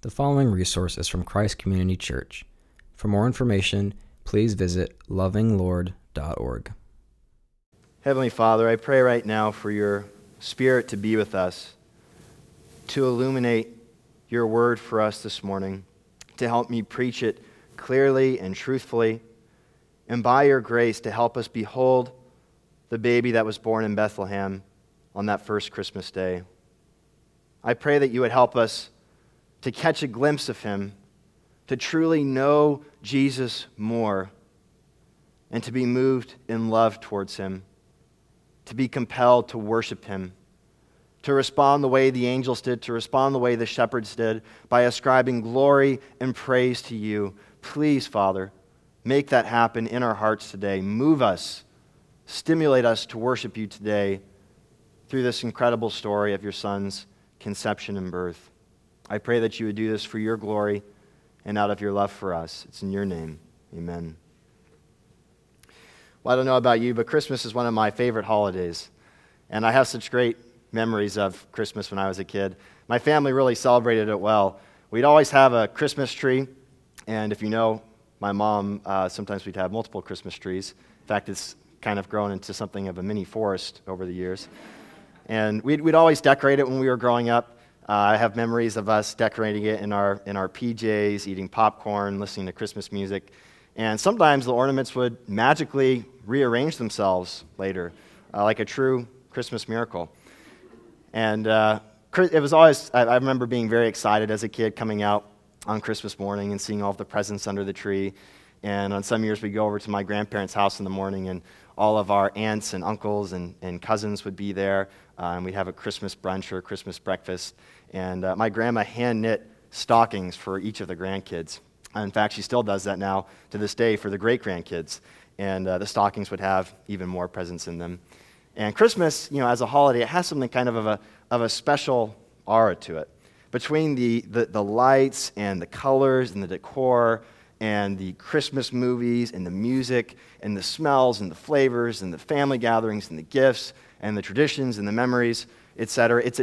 The following resource is from Christ Community Church. For more information, please visit lovinglord.org. Heavenly Father, I pray right now for your Spirit to be with us, to illuminate your word for us this morning, to help me preach it clearly and truthfully, and by your grace to help us behold the baby that was born in Bethlehem on that first Christmas day. I pray that you would help us to catch a glimpse of him, to truly know Jesus more, and to be moved in love towards him, to be compelled to worship him, to respond the way the angels did, to respond the way the shepherds did, by ascribing glory and praise to you. Please, Father, make that happen in our hearts today. Move us, stimulate us to worship you today through this incredible story of your Son's conception and birth. I pray that you would do this for your glory and out of your love for us. It's in your name. Amen. Well, I don't know about you, but Christmas is one of my favorite holidays. And I have such great memories of Christmas when I was a kid. My family really celebrated it well. We'd always have a Christmas tree. And if you know my mom, sometimes we'd have multiple Christmas trees. In fact, it's kind of grown into something of a mini forest over the years. And we'd always decorate it when we were growing up. I have memories of us decorating it in our PJs, eating popcorn, listening to Christmas music. And sometimes the ornaments would magically rearrange themselves later, like a true Christmas miracle. And it was always, I remember being very excited as a kid coming out on Christmas morning and seeing all of the presents under the tree. And on some years we'd go over to my grandparents' house in the morning, and all of our aunts and uncles and cousins would be there, and we'd have a Christmas brunch or a Christmas breakfast. And my grandma hand-knit stockings for each of the grandkids. In fact, she still does that now to this day for the great-grandkids. And the stockings would have even more presents in them. And Christmas, as a holiday, it has something kind of a special aura to it. Between the lights and the colors and the decor and the Christmas movies and the music and the smells and the flavors and the family gatherings and the gifts and the traditions and the memories, etc. It's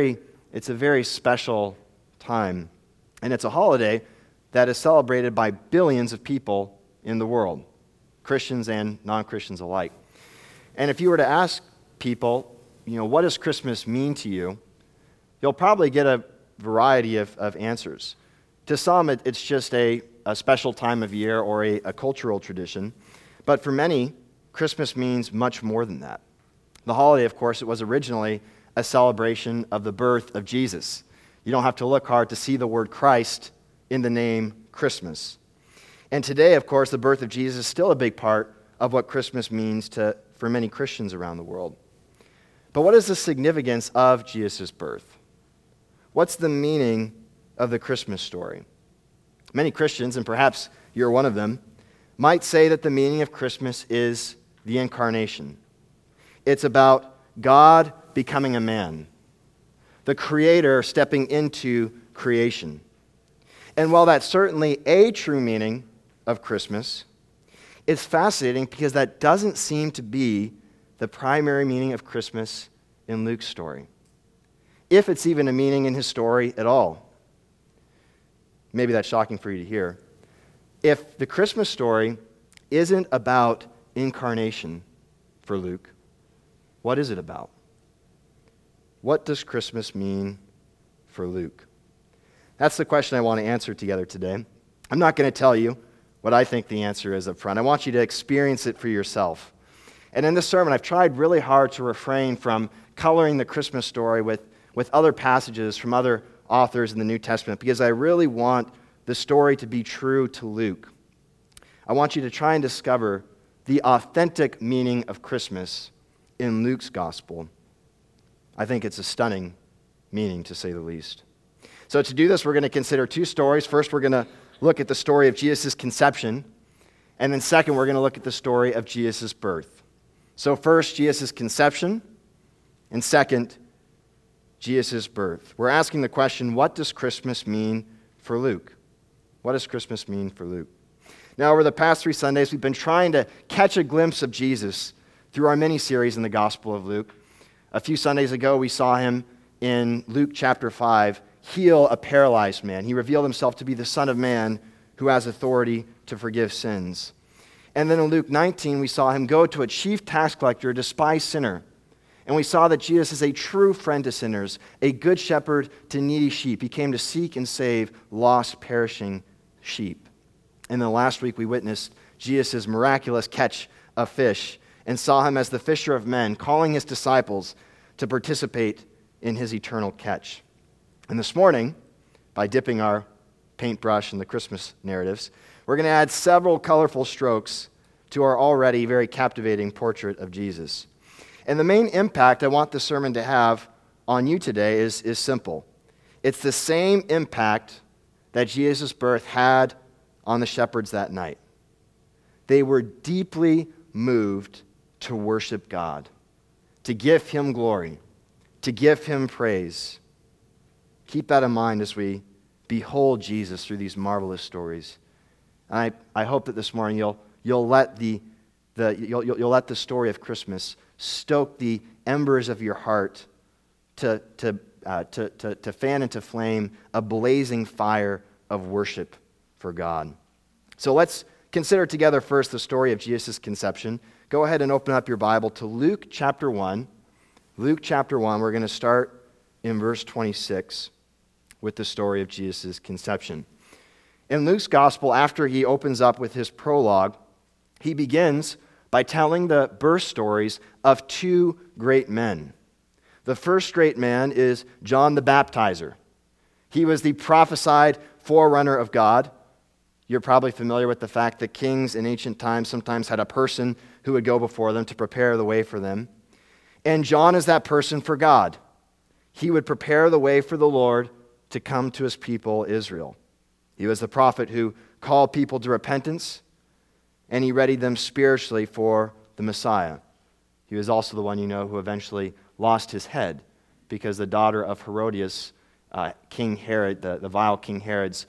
a very special time. And it's a holiday that is celebrated by billions of people in the world, Christians and non-Christians alike. And if you were to ask people, what does Christmas mean to you, you'll probably get a variety of answers. To some, it's just a special time of year or a cultural tradition. But for many, Christmas means much more than that. The holiday, of course, it was originally a celebration of the birth of Jesus. You don't have to look hard to see the word Christ in the name Christmas. And today, of course, the birth of Jesus is still a big part of what Christmas means for many Christians around the world. But what is the significance of Jesus' birth? What's the meaning of the Christmas story? Many Christians, and perhaps you're one of them, might say that the meaning of Christmas is the incarnation. It's about God becoming a man, the Creator stepping into creation. And while that's certainly a true meaning of Christmas, it's fascinating because that doesn't seem to be the primary meaning of Christmas in Luke's story, if it's even a meaning in his story at all. Maybe that's shocking for you to hear. If the Christmas story isn't about incarnation for Luke, what is it about? What does Christmas mean for Luke? That's the question I want to answer together today. I'm not going to tell you what I think the answer is up front. I want you to experience it for yourself. And in this sermon, I've tried really hard to refrain from coloring the Christmas story with other passages from other authors in the New Testament, because I really want the story to be true to Luke. I want you to try and discover the authentic meaning of Christmas in Luke's gospel. I think it's a stunning meaning, to say the least. So to do this, we're going to consider two stories. First, we're going to look at the story of Jesus' conception. And then second, we're going to look at the story of Jesus' birth. So first, Jesus' conception. And second, Jesus' birth. We're asking the question, what does Christmas mean for Luke? What does Christmas mean for Luke? Now, over the past 3 Sundays, we've been trying to catch a glimpse of Jesus through our mini-series in the Gospel of Luke. A few Sundays ago, we saw him in Luke chapter 5, heal a paralyzed man. He revealed himself to be the Son of Man who has authority to forgive sins. And then in Luke 19, we saw him go to a chief tax collector, a despised sinner. And we saw that Jesus is a true friend to sinners, a good shepherd to needy sheep. He came to seek and save lost, perishing sheep. And then last week we witnessed Jesus' miraculous catch of fish and saw him as the fisher of men, calling his disciples to participate in his eternal catch. And this morning, by dipping our paintbrush in the Christmas narratives, we're going to add several colorful strokes to our already very captivating portrait of Jesus. And the main impact I want this sermon to have on you today is simple. It's the same impact that Jesus' birth had on the shepherds that night. They were deeply moved to worship God, to give him glory, to give him praise. Keep that in mind as we behold Jesus through these marvelous stories. And I hope that this morning you'll let the story of Christmas stoke the embers of your heart to fan into flame a blazing fire of worship for God. So let's consider together first the story of Jesus' conception. Go ahead and open up your Bible to Luke chapter 1. Luke chapter 1, we're going to start in verse 26 with the story of Jesus' conception. In Luke's gospel, after he opens up with his prologue, he begins by telling the birth stories of two great men. The first great man is John the Baptizer. He was the prophesied forerunner of God. You're probably familiar with the fact that kings in ancient times sometimes had a person who would go before them to prepare the way for them. And John is that person for God. He would prepare the way for the Lord to come to his people, Israel. He was the prophet who called people to repentance, and he readied them spiritually for the Messiah. He was also the one, who eventually lost his head because the daughter of Herodias, King Herod, the vile King Herod's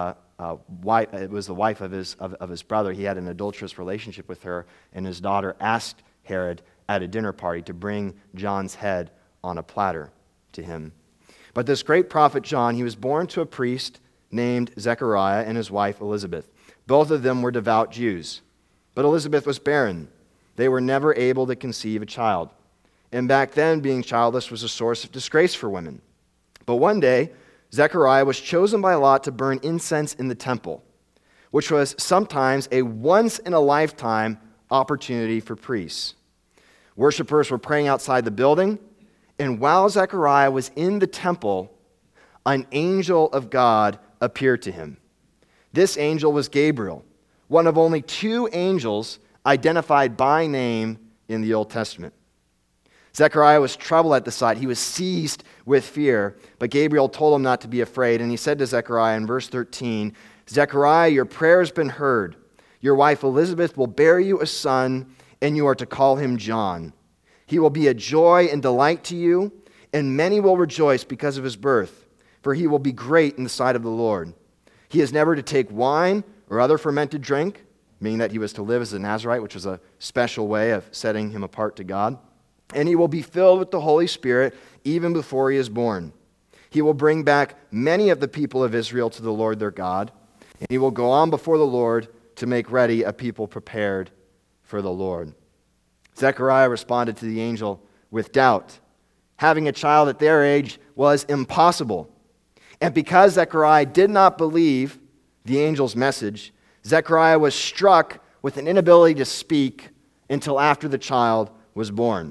wife, it was the wife of his brother. He had an adulterous relationship with her, and his daughter asked Herod at a dinner party to bring John's head on a platter to him. But this great prophet John, he was born to a priest named Zechariah and his wife Elizabeth. Both of them were devout Jews. But Elizabeth was barren. They were never able to conceive a child. And back then, being childless was a source of disgrace for women. But one day, Zechariah was chosen by Lot to burn incense in the temple, which was sometimes a once-in-a-lifetime opportunity for priests. Worshippers were praying outside the building, and while Zechariah was in the temple, an angel of God appeared to him. This angel was Gabriel, one of only two angels identified by name in the Old Testament. Zechariah was troubled at the sight. He was seized with fear, but Gabriel told him not to be afraid, and he said to Zechariah in verse 13, "Zechariah, your prayer has been heard. Your wife Elizabeth will bear you a son, and you are to call him John. He will be a joy and delight to you, and many will rejoice because of his birth, for he will be great in the sight of the Lord. He is never to take wine or other fermented drink," meaning that he was to live as a Nazirite, which was a special way of setting him apart to God. "And he will be filled with the Holy Spirit even before he is born. He will bring back many of the people of Israel to the Lord their God, and he will go on before the Lord to make ready a people prepared for the Lord." Zechariah responded to the angel with doubt. Having a child at their age was impossible. And because Zechariah did not believe the angel's message, Zechariah was struck with an inability to speak until after the child was born.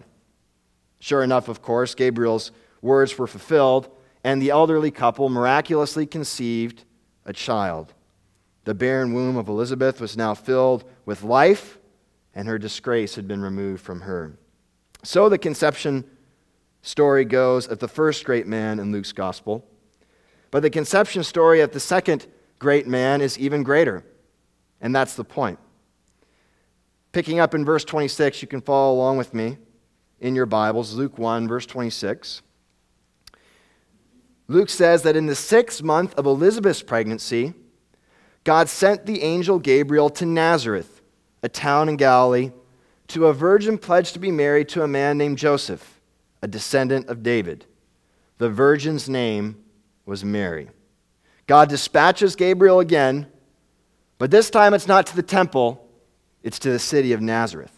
Sure enough, of course, Gabriel's words were fulfilled, and the elderly couple miraculously conceived a child. The barren womb of Elizabeth was now filled with life, and her disgrace had been removed from her. So the conception story goes of the first great man in Luke's gospel. But the conception story of the second great man is even greater, and that's the point. Picking up in verse 26, you can follow along with me in your Bibles, Luke 1, verse 26. Luke says that in the 6th month of Elizabeth's pregnancy, God sent the angel Gabriel to Nazareth, a town in Galilee, to a virgin pledged to be married to a man named Joseph, a descendant of David. The virgin's name was Mary. God dispatches Gabriel again, but this time it's not to the temple, it's to the city of Nazareth.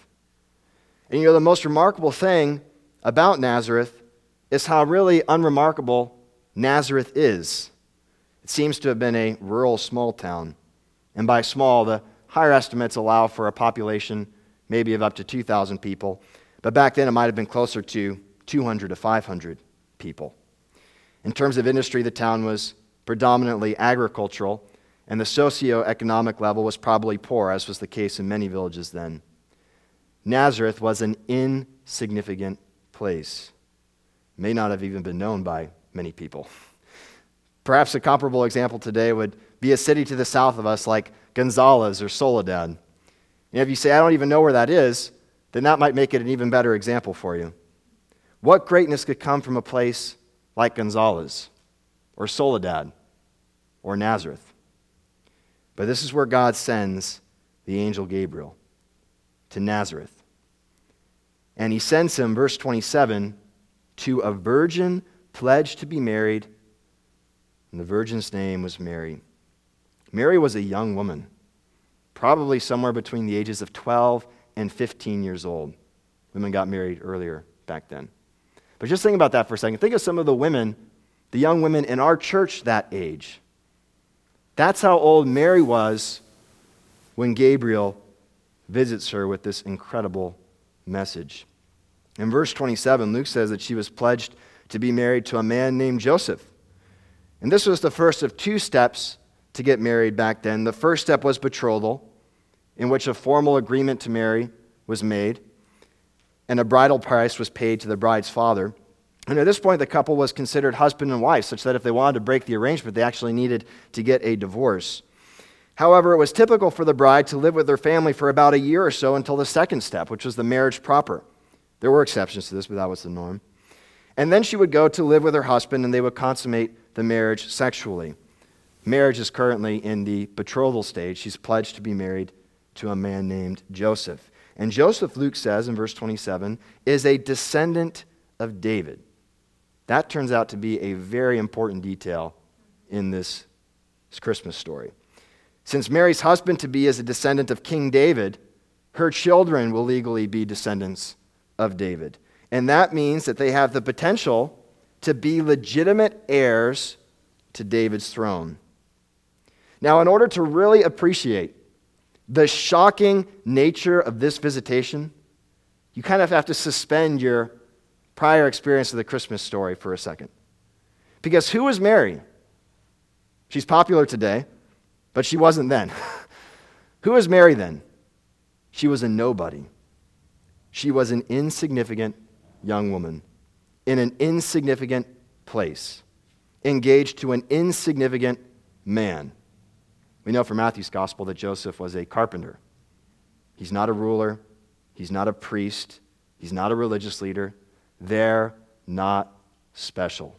And the most remarkable thing about Nazareth is how really unremarkable Nazareth is. It seems to have been a rural small town. And by small, the higher estimates allow for a population maybe of up to 2,000 people. But back then, it might have been closer to 200 to 500 people. In terms of industry, the town was predominantly agricultural, and the socioeconomic level was probably poor, as was the case in many villages then. Nazareth was an insignificant place. May not have even been known by many people. Perhaps a comparable example today would be a city to the south of us like Gonzales or Soledad. And if you say, I don't even know where that is, then that might make it an even better example for you. What greatness could come from a place like Gonzales or Soledad or Nazareth? But this is where God sends the angel Gabriel, to Nazareth. And he sends him, verse 27, to a virgin pledged to be married, and the virgin's name was Mary. Mary was a young woman, probably somewhere between the ages of 12 and 15 years old. Women got married earlier back then. But just think about that for a second. Think of some of the women, the young women in our church that age. That's how old Mary was when Gabriel visits her with this incredible message. In verse 27, Luke says that she was pledged to be married to a man named Joseph. And this was the first of two steps to get married back then. The first step was betrothal, in which a formal agreement to marry was made, and a bridal price was paid to the bride's father. And at this point, the couple was considered husband and wife, such that if they wanted to break the arrangement, they actually needed to get a divorce. However, it was typical for the bride to live with her family for about a year or so until the second step, which was the marriage proper. There were exceptions to this, but that was the norm. And then she would go to live with her husband, and they would consummate the marriage sexually. Marriage is currently in the betrothal stage. She's pledged to be married to a man named Joseph. And Joseph, Luke says in verse 27, is a descendant of David. That turns out to be a very important detail in this Christmas story. Since Mary's husband-to-be is a descendant of King David, her children will legally be descendants of David. And that means that they have the potential to be legitimate heirs to David's throne. Now, in order to really appreciate the shocking nature of this visitation, you kind of have to suspend your prior experience of the Christmas story for a second. Because who is Mary? She's popular today, but she wasn't then. Who is Mary then? She was a nobody. She was an insignificant young woman in an insignificant place, engaged to an insignificant man. We know from Matthew's gospel that Joseph was a carpenter. He's not a ruler. He's not a priest. He's not a religious leader. They're not special.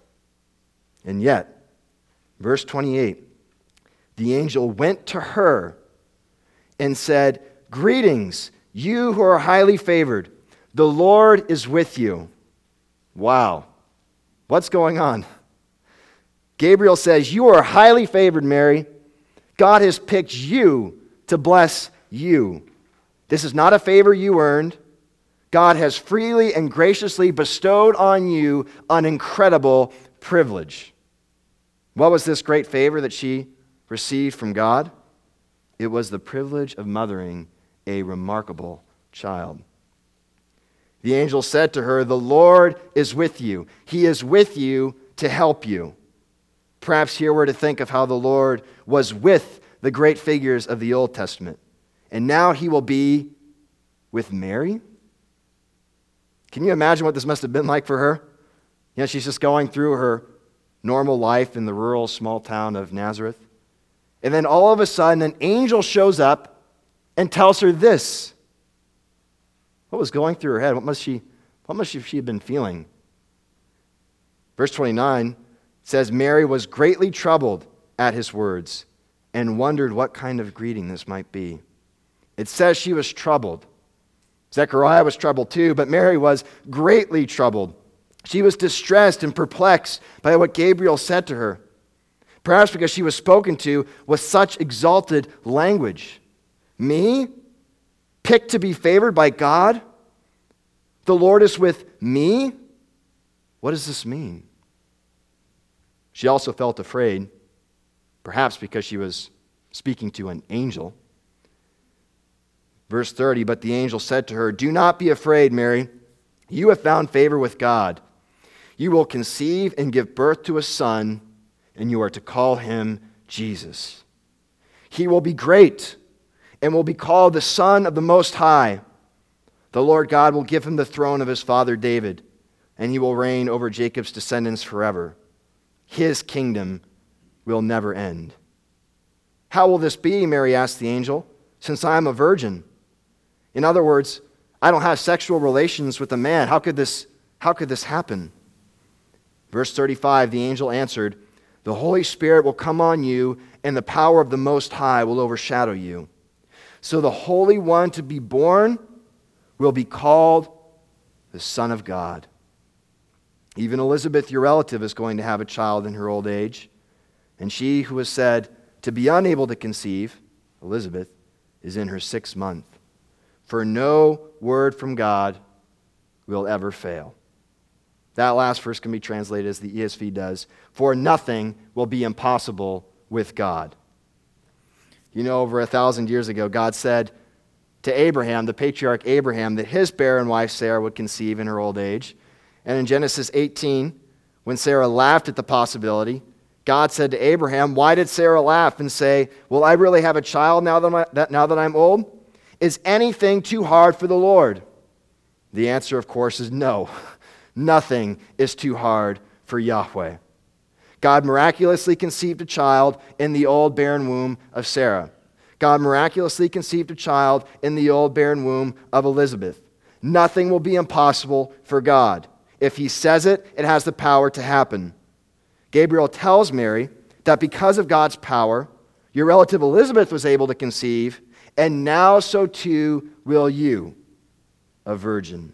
And yet, verse 28, the angel went to her and said, "Greetings, you who are highly favored. The Lord is with you." Wow. What's going on? Gabriel says, "You are highly favored, Mary. God has picked you to bless you. This is not a favor you earned. God has freely and graciously bestowed on you an incredible privilege." What was this great favor that she received from God? It was the privilege of mothering a remarkable child. The angel said to her, "The Lord is with you. He is with you to help you." Perhaps here we're to think of how the Lord was with the great figures of the Old Testament, and now he will be with Mary? Can you imagine what this must have been like for her? She's just going through her normal life in the rural small town of Nazareth. And then all of a sudden, an angel shows up and tells her this. What was going through her head? What must she have been feeling? Verse 29 says, Mary was greatly troubled at his words and wondered what kind of greeting this might be. It says she was troubled. Zechariah was troubled too, but Mary was greatly troubled She was distressed and perplexed by what Gabriel said to her, perhaps because she was spoken to with such exalted language. Me? Picked to be favored by God? The Lord is with me? What does this mean? She also felt afraid, perhaps because she was speaking to an angel. Verse 30, but the angel said to her, do not be afraid, Mary. You have found favor with God. You will conceive and give birth to a son, and you are to call him Jesus. He will be great and will be called the Son of the Most High. The Lord God will give him the throne of his father David, and he will reign over Jacob's descendants forever. His kingdom will never end. How will this be, Mary asked the angel, since I am a virgin? In other words, I don't have sexual relations with a man. How could this happen? Verse 35, the angel answered, the Holy Spirit will come on you, and the power of the Most High will overshadow you. So the Holy One to be born will be called the Son of God. Even Elizabeth, your relative, is going to have a child in her old age, and she who was said to be unable to conceive, Elizabeth, is in her 6th month. For no word from God will ever fail. That last verse can be translated as the ESV does, for nothing will be impossible with God. You know, over 1,000 years ago, God said to Abraham, the patriarch Abraham, that his barren wife Sarah would conceive in her old age. And in Genesis 18, when Sarah laughed at the possibility, God said to Abraham, why did Sarah laugh and say, will I really have a child now that I'm old? Is anything too hard for the Lord? The answer, of course, is no. Nothing is too hard for Yahweh. God miraculously conceived a child in the old barren womb of Sarah. God miraculously conceived a child in the old barren womb of Elizabeth. Nothing will be impossible for God. If he says it, it has the power to happen. Gabriel tells Mary that because of God's power, your relative Elizabeth was able to conceive, and now so too will you, a virgin.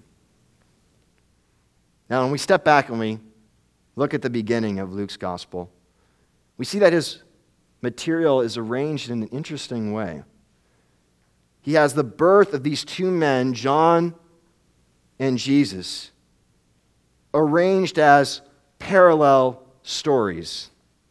Now, when we step back and we look at the beginning of Luke's gospel, we see that his material is arranged in an interesting way. He has the birth of these two men, John and Jesus, arranged as parallel stories.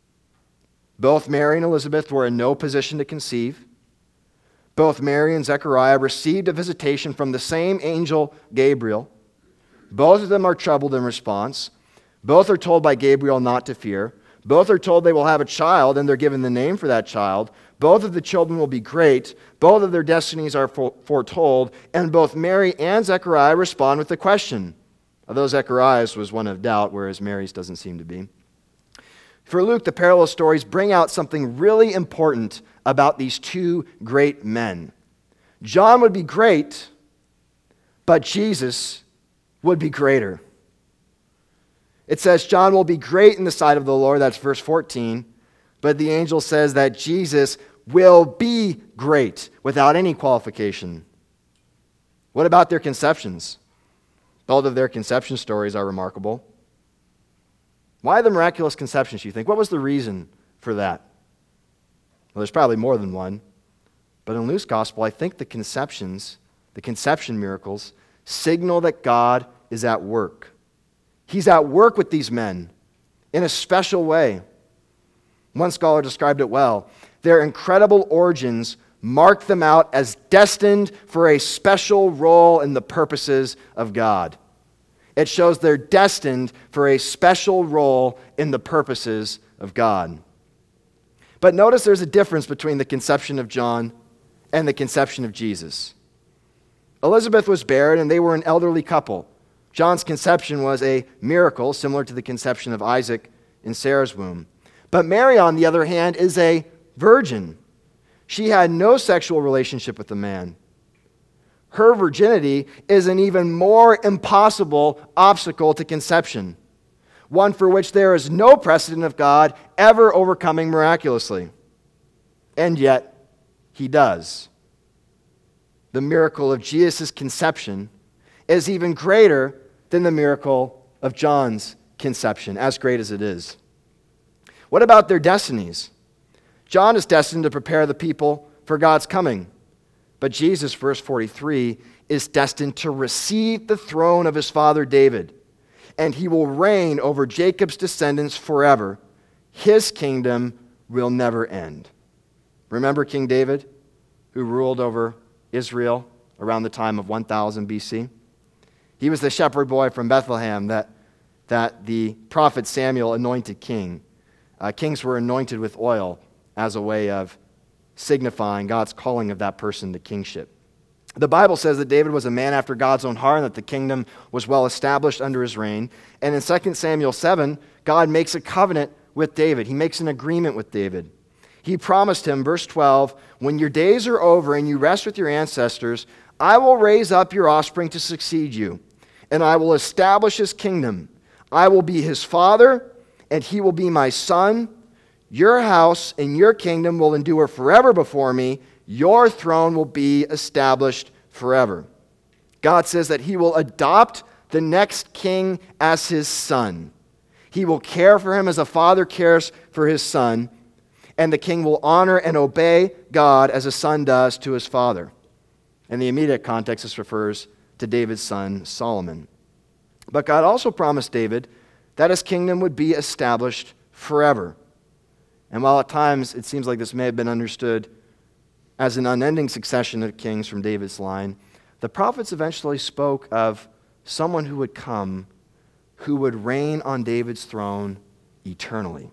Both Mary and Elizabeth were in no position to conceive. Both Mary and Zechariah received a visitation from the same angel, Gabriel. Both of them are troubled in response. Both are told by Gabriel not to fear. Both are told they will have a child, and they're given the name for that child. Both of the children will be great. Both of their destinies are foretold. And both Mary and Zechariah respond with a question. Although Zechariah's was one of doubt, whereas Mary's doesn't seem to be. For Luke, the parallel stories bring out something really important about these two great men. John would be great, but Jesus would be greater. It says John will be great in the sight of the Lord, that's verse 14, but the angel says that Jesus will be great without any qualification. What about their conceptions? Both of their conception stories are remarkable. Why the miraculous conceptions, you think? What was the reason for that? Well, there's probably more than one. But in Luke's gospel, I think the conception miracles, signal that God is at work. He's at work with these men in a special way. One scholar described it well. Their incredible origins mark them out as destined for a special role in the purposes of God. It shows they're destined for a special role in the purposes of God. But notice there's a difference between the conception of John and the conception of Jesus. Elizabeth was barren and they were an elderly couple. John's conception was a miracle similar to the conception of Isaac in Sarah's womb. But Mary, on the other hand, is a virgin. She had no sexual relationship with a man. Her virginity is an even more impossible obstacle to conception, one for which there is no precedent of God ever overcoming miraculously. And yet, he does. The miracle of Jesus' conception is even greater than the miracle of John's conception, as great as it is. What about their destinies? John is destined to prepare the people for God's coming. But Jesus, verse 43, is destined to receive the throne of his father David, and he will reign over Jacob's descendants forever. His kingdom will never end. Remember King David, who ruled over Israel around the time of 1000 BC? He was the shepherd boy from Bethlehem that the prophet Samuel anointed king. Kings were anointed with oil as a way of signifying God's calling of that person to kingship. The Bible says that David was a man after God's own heart and that the kingdom was well established under his reign. And in 2 Samuel 7, God makes a covenant with David. He makes an agreement with David. He promised him, verse 12, when your days are over and you rest with your ancestors, I will raise up your offspring to succeed you, and I will establish his kingdom. I will be his father, and he will be my son. Your house and your kingdom will endure forever before me. Your throne will be established forever. God says that he will adopt the next king as his son. He will care for him as a father cares for his son, and the king will honor and obey God as a son does to his father. In the immediate context, this refers to David's son Solomon. But God also promised David that his kingdom would be established forever. And while at times it seems like this may have been understood as an unending succession of kings from David's line, the prophets eventually spoke of someone who would come who would reign on David's throne eternally.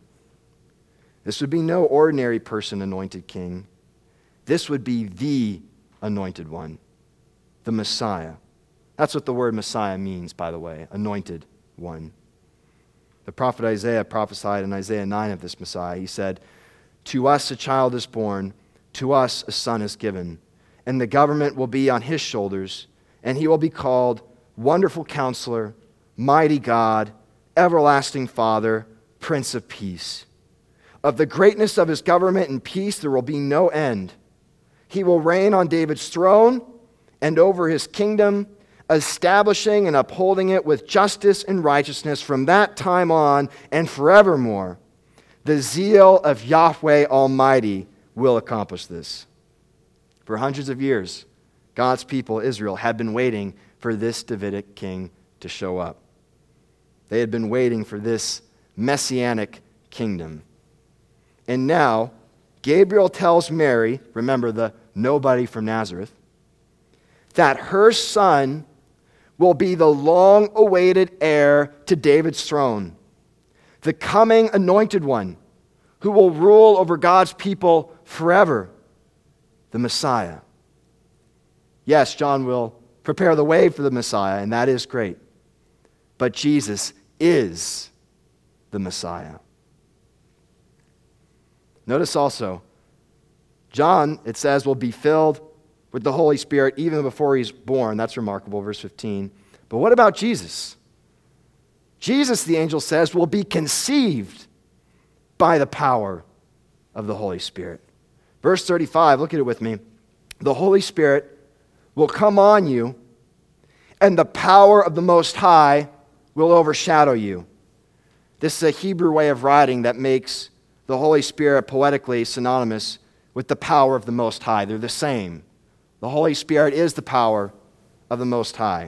This would be no ordinary person anointed king. This would be the anointed one, the Messiah. That's what the word Messiah means, by the way, anointed one. The prophet Isaiah prophesied in Isaiah 9 of this Messiah. He said, to us a child is born, to us a son is given, and the government will be on his shoulders, and he will be called Wonderful Counselor, Mighty God, Everlasting Father, Prince of Peace. Of the greatness of his government and peace there will be no end. He will reign on David's throne and over his kingdom, establishing and upholding it with justice and righteousness from that time on and forevermore. The zeal of Yahweh Almighty will accomplish this. For hundreds of years, God's people, Israel, had been waiting for this Davidic king to show up. They had been waiting for this messianic kingdom. And now, Gabriel tells Mary, remember the nobody from Nazareth, that her son will be the long-awaited heir to David's throne, the coming anointed one who will rule over God's people forever, the Messiah. Yes, John will prepare the way for the Messiah, and that is great. But Jesus is the Messiah. Notice also, John, it says, will be filled with the Holy Spirit even before he's born. That's remarkable, verse 15. But what about Jesus? Jesus, the angel says, will be conceived by the power of the Holy Spirit. Verse 35, look at it with me. The Holy Spirit will come on you, and the power of the Most High will overshadow you. This is a Hebrew way of writing that makes the Holy Spirit poetically synonymous with the power of the Most High. They're the same. The Holy Spirit is the power of the Most High.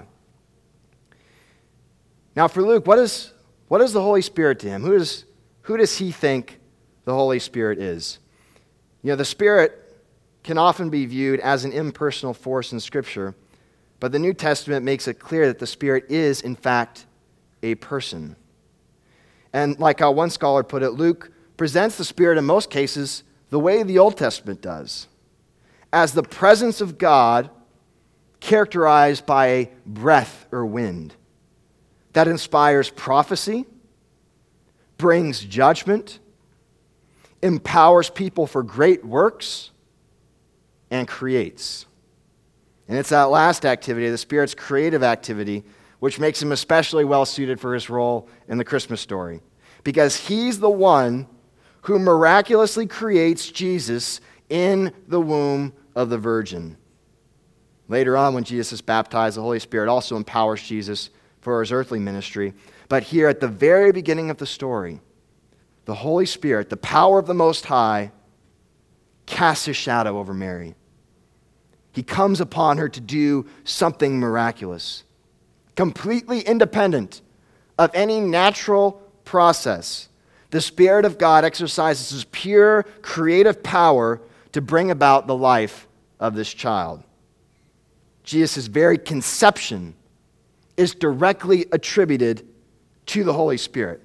Now for Luke, what is the Holy Spirit to him? Who does he think the Holy Spirit is? You know, the Spirit can often be viewed as an impersonal force in Scripture, but the New Testament makes it clear that the Spirit is, in fact, a person. And like how one scholar put it, Luke presents the Spirit in most cases the way the Old Testament does, as the presence of God characterized by a breath or wind that inspires prophecy, brings judgment, empowers people for great works, and creates. And it's that last activity, the Spirit's creative activity, which makes him especially well suited for his role in the Christmas story, because he's the one who miraculously creates Jesus in the womb of the Virgin. Later on, when Jesus is baptized, the Holy Spirit also empowers Jesus for his earthly ministry. But here at the very beginning of the story, the Holy Spirit, the power of the Most High, casts his shadow over Mary. He comes upon her to do something miraculous, completely independent of any natural process. The Spirit of God exercises his pure creative power to bring about the life of this child. Jesus' very conception is directly attributed to the Holy Spirit.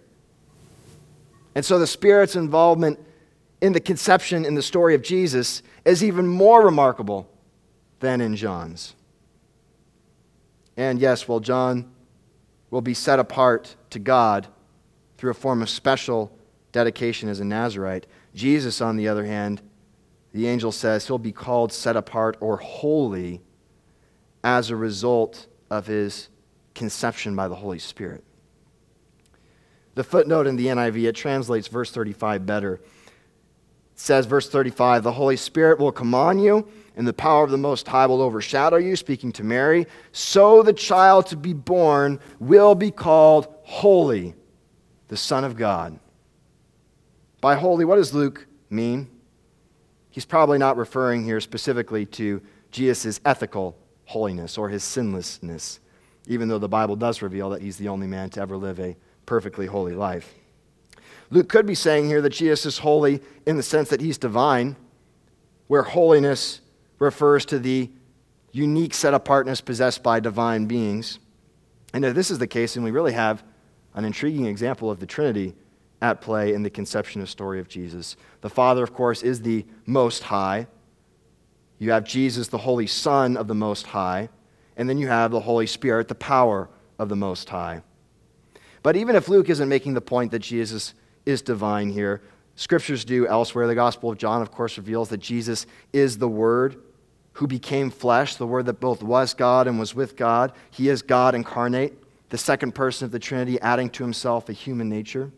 And so the Spirit's involvement in the conception in the story of Jesus is even more remarkable than in John's. And yes, while John will be set apart to God through a form of special dedication as a Nazirite, Jesus, on the other hand, the angel says he'll be called set apart or holy as a result of his conception by the Holy Spirit. The footnote in the NIV, it translates verse 35 better. It says, verse 35, the Holy Spirit will come on you, and the power of the Most High will overshadow you, speaking to Mary. So the child to be born will be called Holy, the Son of God. By holy, what does Luke mean? He's probably not referring here specifically to Jesus' ethical holiness or his sinlessness, even though the Bible does reveal that he's the only man to ever live a perfectly holy life. Luke could be saying here that Jesus is holy in the sense that he's divine, where holiness refers to the unique set-apartness possessed by divine beings. And if this is the case, then we really have an intriguing example of the Trinity at play in the conception and story of Jesus. The Father, of course, is the Most High. You have Jesus, the Holy Son of the Most High. And then you have the Holy Spirit, the power of the Most High. But even if Luke isn't making the point that Jesus is divine here, scriptures do elsewhere. The Gospel of John, of course, reveals that Jesus is the Word who became flesh, the Word that both was God and was with God. He is God incarnate, the second person of the Trinity, adding to himself a human nature.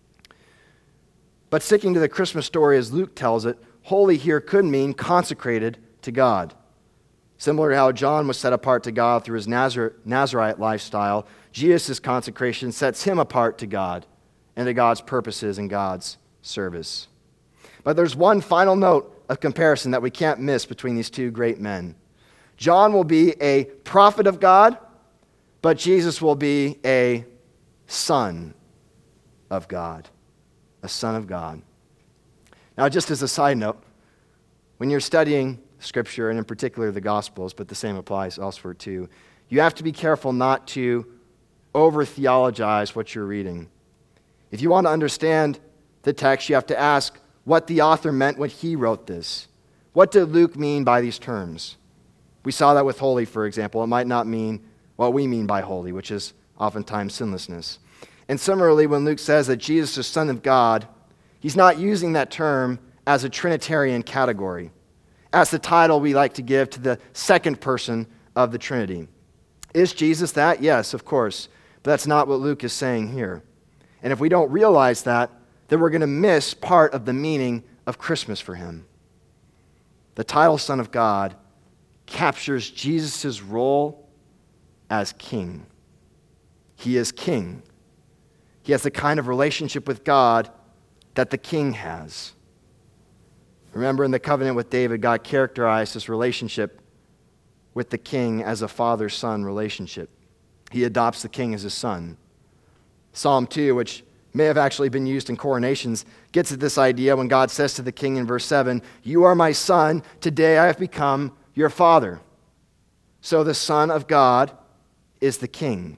But sticking to the Christmas story as Luke tells it, holy here could mean consecrated to God. Similar to how John was set apart to God through his Nazirite lifestyle, Jesus' consecration sets him apart to God and to God's purposes and God's service. But there's one final note of comparison that we can't miss between these two great men. John will be a prophet of God, but Jesus will be a son of God. A son of God. Now, just as a side note, when you're studying Scripture, and in particular the Gospels, but the same applies elsewhere too, you have to be careful not to over-theologize what you're reading. If you want to understand the text, you have to ask what the author meant when he wrote this. What did Luke mean by these terms? We saw that with holy, for example. It might not mean what we mean by holy, which is oftentimes sinlessness. And similarly, when Luke says that Jesus is Son of God, he's not using that term as a Trinitarian category, as the title we like to give to the second person of the Trinity. Is Jesus that? Yes, of course. But that's not what Luke is saying here. And if we don't realize that, then we're going to miss part of the meaning of Christmas for him. The title Son of God captures Jesus' role as king. He is king. He has the kind of relationship with God that the king has. Remember, in the covenant with David, God characterized his relationship with the king as a father-son relationship. He adopts the king as his son. Psalm 2, which may have actually been used in coronations, gets at this idea when God says to the king in verse 7, "You are my son, today I have become your father." So the Son of God is the king.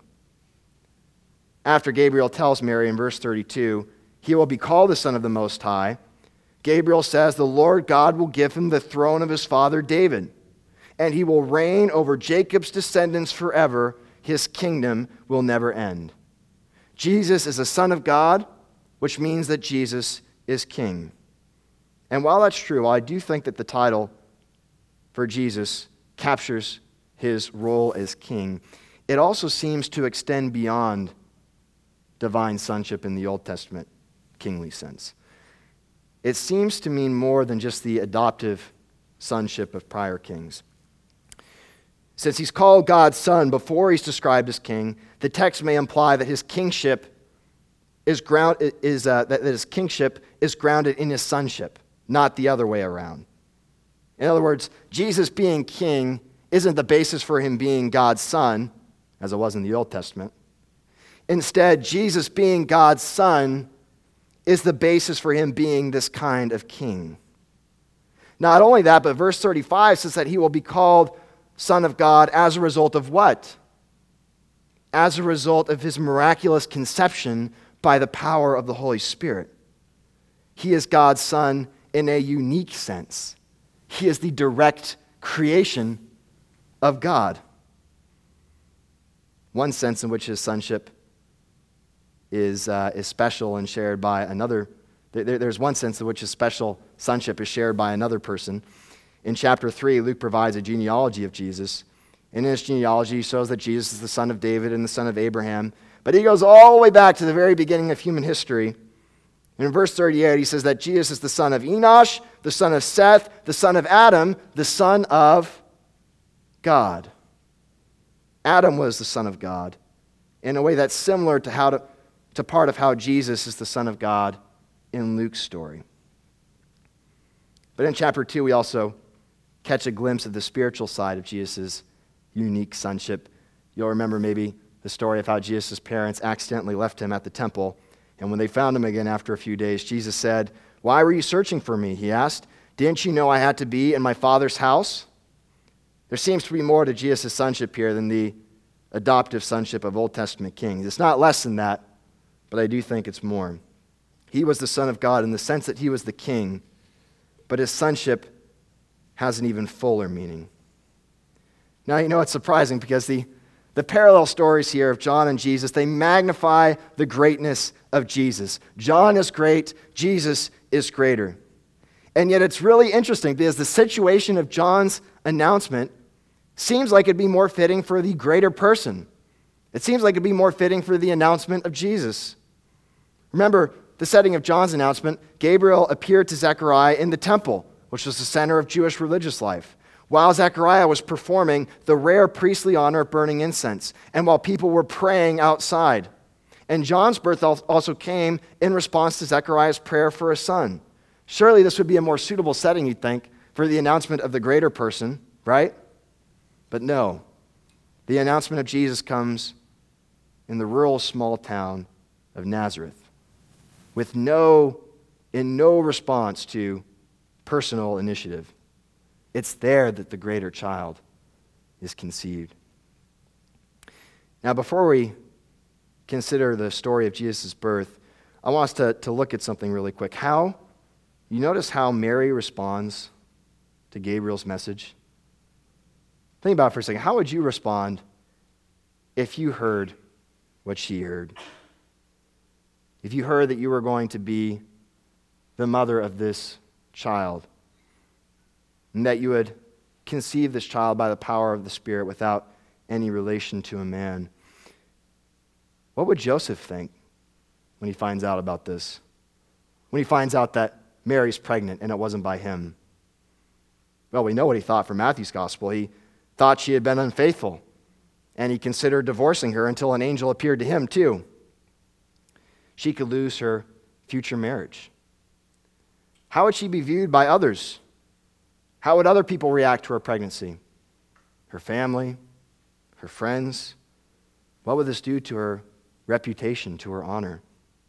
After Gabriel tells Mary in verse 32, he will be called the Son of the Most High, Gabriel says, the Lord God will give him the throne of his father David, and he will reign over Jacob's descendants forever. His kingdom will never end. Jesus is a Son of God, which means that Jesus is king. And while that's true, I do think that the title for Jesus captures his role as king. It also seems to extend beyond divine sonship in the Old Testament kingly sense. It seems to mean more than just the adoptive sonship of prior kings. Since he's called God's son before he's described as king, the text may imply that his kingship is grounded in his sonship, not the other way around. In other words, Jesus being king isn't the basis for him being God's son, as it was in the Old Testament. Instead, Jesus being God's son is the basis for him being this kind of king. Not only that, but verse 35 says that he will be called Son of God as a result of what? As a result of his miraculous conception by the power of the Holy Spirit. He is God's son in a unique sense. He is the direct creation of God. One sense in which his sonship is special and shared by another. There's one sense in which his special sonship is shared by another person. In chapter 3, Luke provides a genealogy of Jesus. And in his genealogy, he shows that Jesus is the son of David and the son of Abraham. But he goes all the way back to the very beginning of human history. And in verse 38, he says that Jesus is the son of Enosh, the son of Seth, the son of Adam, the son of God. Adam was the son of God in a way that's similar to part of how Jesus is the son of God in Luke's story. But in chapter 2, we also catch a glimpse of the spiritual side of Jesus' unique sonship. You'll remember maybe the story of how Jesus' parents accidentally left him at the temple. And when they found him again after a few days, Jesus said, "Why were you searching for me?" he asked. "Didn't you know I had to be in my Father's house?" There seems to be more to Jesus' sonship here than the adoptive sonship of Old Testament kings. It's not less than that, but I do think it's more. He was the Son of God in the sense that he was the king, but his sonship has an even fuller meaning. Now, you know, it's surprising because the parallel stories here of John and Jesus, they magnify the greatness of Jesus. John is great, Jesus is greater. And yet it's really interesting because the situation of John's announcement seems like it'd be more fitting for the greater person. It seems like it'd be more fitting for the announcement of Jesus. Remember the setting of John's announcement. Gabriel appeared to Zechariah in the temple, which was the center of Jewish religious life, while Zechariah was performing the rare priestly honor of burning incense, and while people were praying outside. And John's birth also came in response to Zechariah's prayer for a son. Surely this would be a more suitable setting, you'd think, for the announcement of the greater person, right? But no. The announcement of Jesus comes in the rural small town of Nazareth, with no response to personal initiative. It's there that the greater child is conceived. Now, before we consider the story of Jesus' birth, I want us to look at something really quick. You notice how Mary responds to Gabriel's message? Think about it for a second. How would you respond if you heard what she heard? If you heard that you were going to be the mother of this child, and that you would conceive this child by the power of the Spirit without any relation to a man, what would Joseph think when he finds out about this? When he finds out that Mary's pregnant and it wasn't by him? Well, we know what he thought from Matthew's gospel. He thought she had been unfaithful, and he considered divorcing her until an angel appeared to him too. She could lose her future marriage. How would she be viewed by others? How would other people react to her pregnancy? Her family, her friends? What would this do to her reputation, to her honor?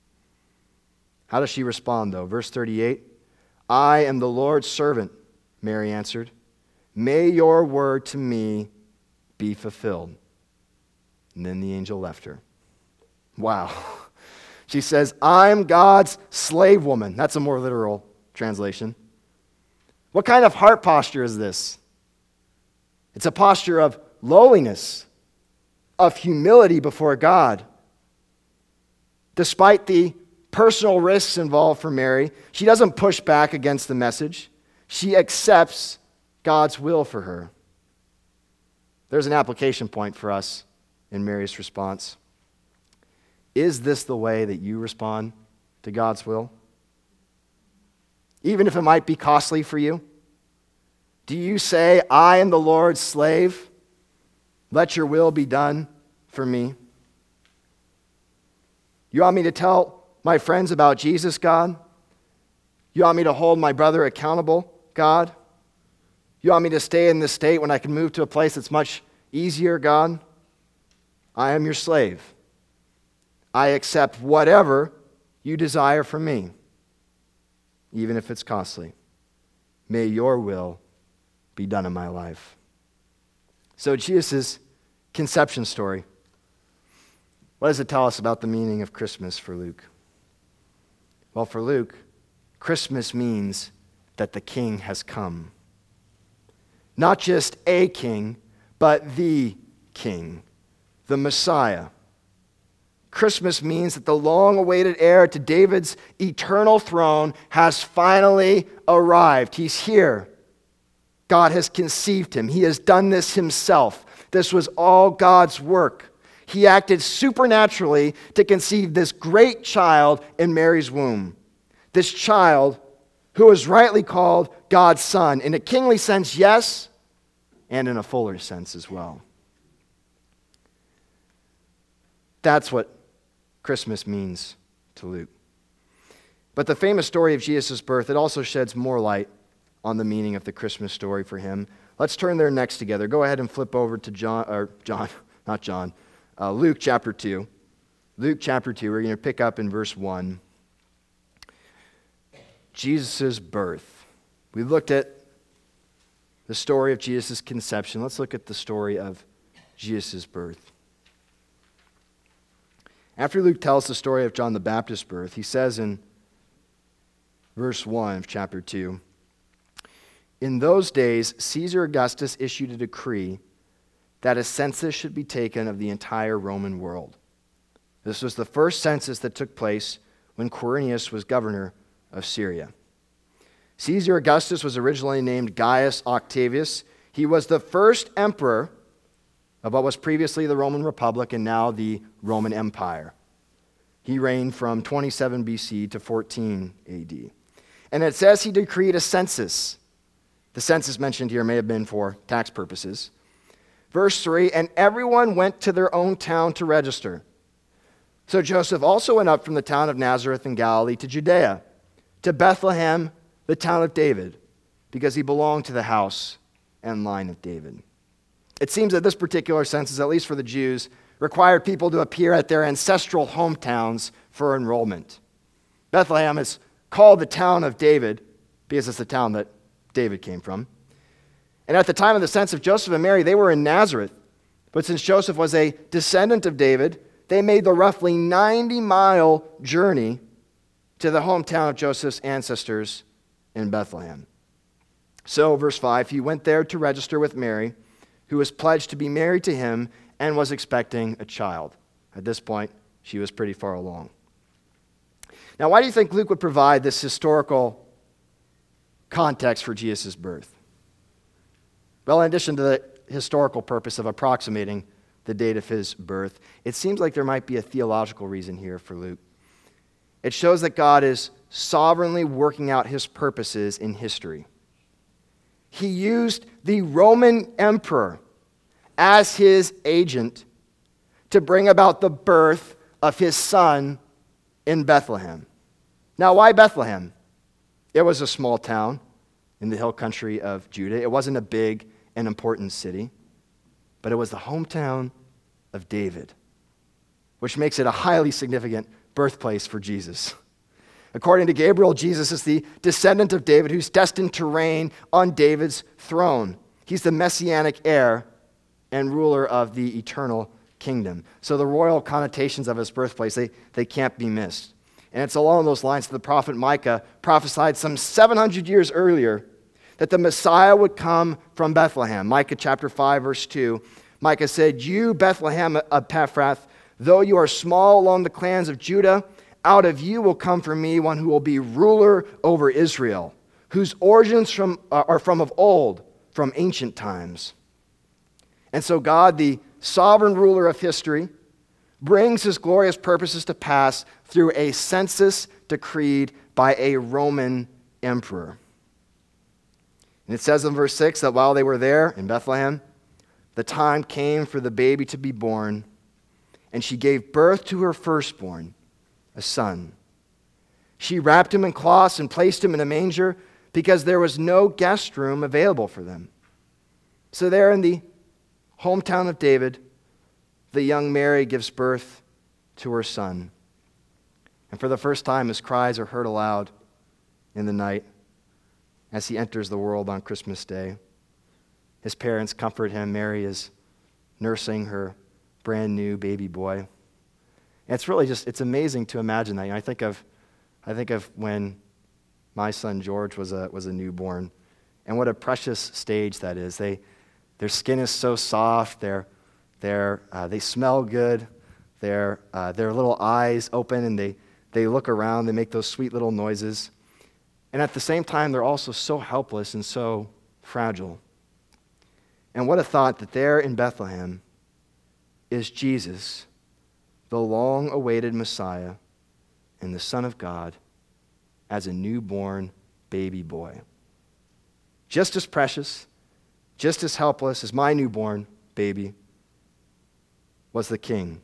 How does she respond, though? Verse 38, "I am the Lord's servant," Mary answered. "May your word to me be fulfilled." And then the angel left her. Wow. She says, "I'm God's slave woman." That's a more literal translation. What kind of heart posture is this? It's a posture of lowliness, of humility before God. Despite the personal risks involved for Mary, she doesn't push back against the message. She accepts God's will for her. There's an application point for us in Mary's response. Is this the way that you respond to God's will? Even if it might be costly for you? Do you say, "I am the Lord's slave"? Let your will be done for me. You want me to tell my friends about Jesus, God? You want me to hold my brother accountable, God? You want me to stay in this state when I can move to a place that's much easier, God? I am your slave. I accept whatever you desire from me, even if it's costly. May your will be done in my life. So Jesus' conception story. What does it tell us about the meaning of Christmas for Luke? Well, for Luke, Christmas means that the King has come. Not just a king, but the King, the Messiah. Christmas means that the long-awaited heir to David's eternal throne has finally arrived. He's here. God has conceived him. He has done this himself. This was all God's work. He acted supernaturally to conceive this great child in Mary's womb. This child who is rightly called God's son. In a kingly sense, yes, and in a fuller sense as well. That's what Christmas means to Luke. But the famous story of Jesus' birth, it also sheds more light on the meaning of the Christmas story for him. Let's turn there next together. Go ahead and flip over to Luke chapter 2. Luke chapter 2, we're going to pick up in verse 1. Jesus' birth. We looked at the story of Jesus' conception. Let's look at the story of Jesus' birth. After Luke tells the story of John the Baptist's birth, he says in verse 1 of chapter 2, "In those days, Caesar Augustus issued a decree that a census should be taken of the entire Roman world. This was the first census that took place when Quirinius was governor of Syria. Caesar Augustus was originally named Gaius Octavius. He was the first emperor of what was previously the Roman Republic and now the Roman Empire. He reigned from 27 BC to 14 AD. And it says he decreed a census. The census mentioned here may have been for tax purposes. Verse 3, and everyone went to their own town to register. So Joseph also went up from the town of Nazareth in Galilee to Judea, to Bethlehem, the town of David, because he belonged to the house and line of David. It seems that this particular census, at least for the Jews, required people to appear at their ancestral hometowns for enrollment. Bethlehem is called the town of David because it's the town that David came from. And at the time of the census, Joseph and Mary, they were in Nazareth. But since Joseph was a descendant of David, they made the roughly 90-mile journey to the hometown of Joseph's ancestors in Bethlehem. So, verse 5, he went there to register with Mary, who was pledged to be married to him and was expecting a child. At this point, she was pretty far along. Now, why do you think Luke would provide this historical context for Jesus' birth? Well, in addition to the historical purpose of approximating the date of his birth, it seems like there might be a theological reason here for Luke. It shows that God is sovereignly working out his purposes in history. He used the Roman emperor as his agent to bring about the birth of his son in Bethlehem. Now, why Bethlehem? It was a small town in the hill country of Judah. It wasn't a big and important city, but it was the hometown of David, which makes it a highly significant birthplace for Jesus. According to Gabriel, Jesus is the descendant of David who's destined to reign on David's throne. He's the messianic heir and ruler of the eternal kingdom. So the royal connotations of his birthplace, they can't be missed. And it's along those lines that the prophet Micah prophesied some 700 years earlier that the Messiah would come from Bethlehem. Micah chapter 5, verse 2. Micah said, "You, Bethlehem of Ephrathah, though you are small among the clans of Judah, out of you will come for me one who will be ruler over Israel, whose origins are from of old, from ancient times." And so God, the sovereign ruler of history, brings his glorious purposes to pass through a census decreed by a Roman emperor. And it says in verse 6 that while they were there in Bethlehem, the time came for the baby to be born, and she gave birth to her firstborn, a son. She wrapped him in cloths and placed him in a manger because there was no guest room available for them. So there in the hometown of David, the young Mary gives birth to her son. And for the first time, his cries are heard aloud in the night as he enters the world on Christmas Day. His parents comfort him. Mary is nursing her brand new baby boy. And it's really it's amazing to imagine that. I think of when my son George was a newborn, and what a precious stage that is. Their skin is so soft. They smell good. Their little eyes open, and they look around. They make those sweet little noises. And at the same time, they're also so helpless and so fragile. And what a thought that there in Bethlehem is Jesus, the long-awaited Messiah and the Son of God, as a newborn baby boy. Just as precious, just as helpless as my newborn baby was the King.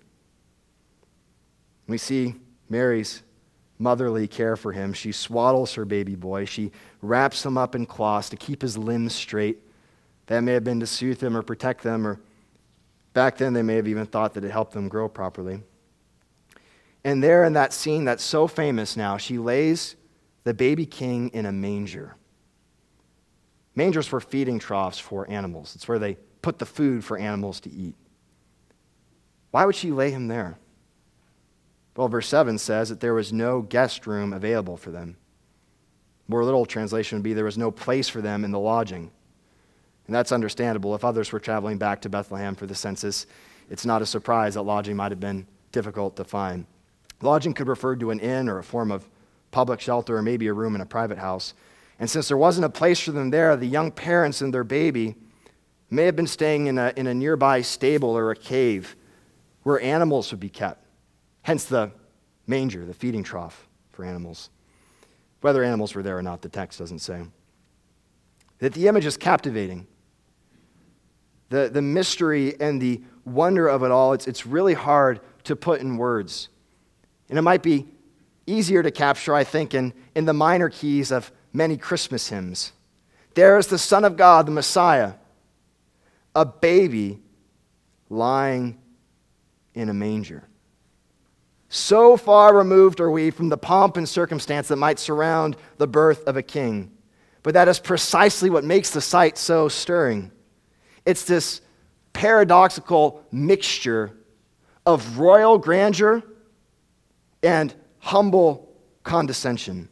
We see Mary's motherly care for him. She swaddles her baby boy. She wraps him up in cloths to keep his limbs straight. That may have been to soothe them or protect them, or back then they may have even thought that it helped them grow properly. And there in that scene that's so famous now, she lays the baby king in a manger. Mangers were feeding troughs for animals. It's where they put the food for animals to eat. Why would she lay him there? Well, verse 7 says that there was no guest room available for them. More literal translation would be there was no place for them in the lodging. And that's understandable. If others were traveling back to Bethlehem for the census, it's not a surprise that lodging might have been difficult to find. Lodging could refer to an inn or a form of public shelter, or maybe a room in a private house. And since there wasn't a place for them there, the young parents and their baby may have been staying in a nearby stable or a cave where animals would be kept. Hence the manger, the feeding trough for animals. Whether animals were there or not, the text doesn't say. That the image is captivating. The mystery and the wonder of it all, it's really hard to put in words. And it might be easier to capture, I think, in the minor keys of many Christmas hymns. There is the Son of God, the Messiah, a baby lying in a manger. So far removed are we from the pomp and circumstance that might surround the birth of a king. But that is precisely what makes the sight so stirring. It's this paradoxical mixture of royal grandeur and humble condescension.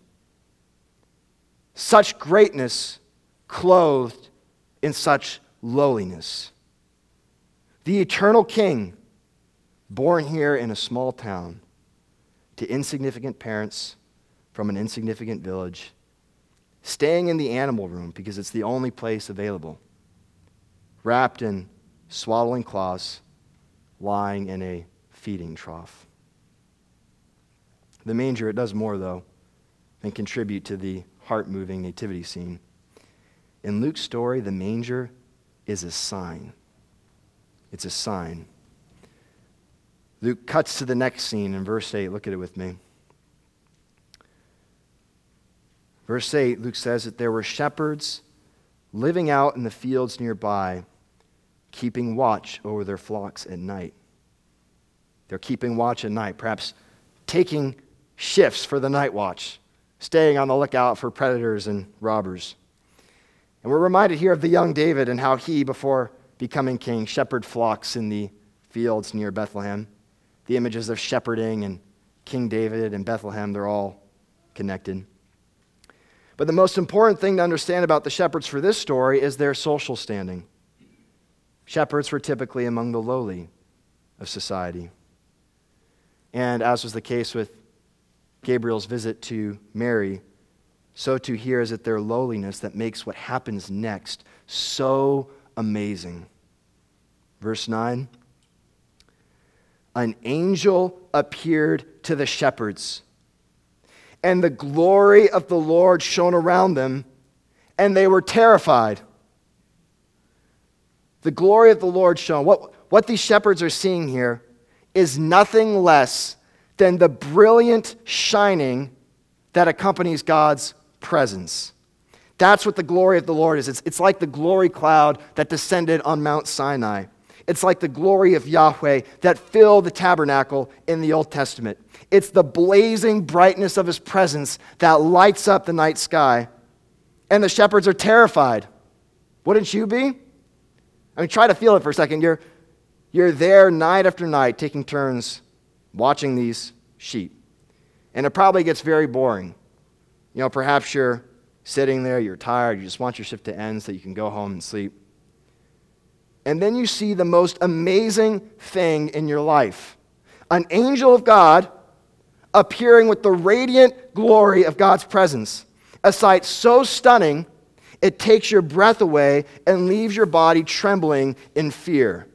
Such greatness clothed in such lowliness. The eternal King, born here in a small town to insignificant parents from an insignificant village, staying in the animal room because it's the only place available, wrapped in swaddling cloths, lying in a feeding trough. The manger, it does more, though, than contribute to the heart-moving nativity scene. In Luke's story, the manger is a sign. It's a sign. Luke cuts to the next scene in verse 8. Look at it with me. Verse 8, Luke says that there were shepherds living out in the fields nearby, keeping watch over their flocks at night. They're keeping watch at night, perhaps taking shifts for the night watch, staying on the lookout for predators and robbers. And we're reminded here of the young David and how he, before becoming king, shepherded flocks in the fields near Bethlehem. The images of shepherding and King David and Bethlehem, they're all connected. But the most important thing to understand about the shepherds for this story is their social standing. Shepherds were typically among the lowly of society. And as was the case with Gabriel's visit to Mary, so too here is it their lowliness that makes what happens next so amazing. Verse 9, an angel appeared to the shepherds, and the glory of the Lord shone around them, and they were terrified. The glory of the Lord shone. What these shepherds are seeing here is nothing less than the brilliant shining that accompanies God's presence. That's what the glory of the Lord is. It's like the glory cloud that descended on Mount Sinai. It's like the glory of Yahweh that filled the tabernacle in the Old Testament. It's the blazing brightness of his presence that lights up the night sky. And the shepherds are terrified. Wouldn't you be? I mean, try to feel it for a second. You're there night after night taking turns watching these sheep. And it probably gets very boring. Perhaps you're sitting there, you're tired, you just want your shift to end so you can go home and sleep. And then you see the most amazing thing in your life. An angel of God appearing with the radiant glory of God's presence. A sight so stunning, it takes your breath away and leaves your body trembling in fear.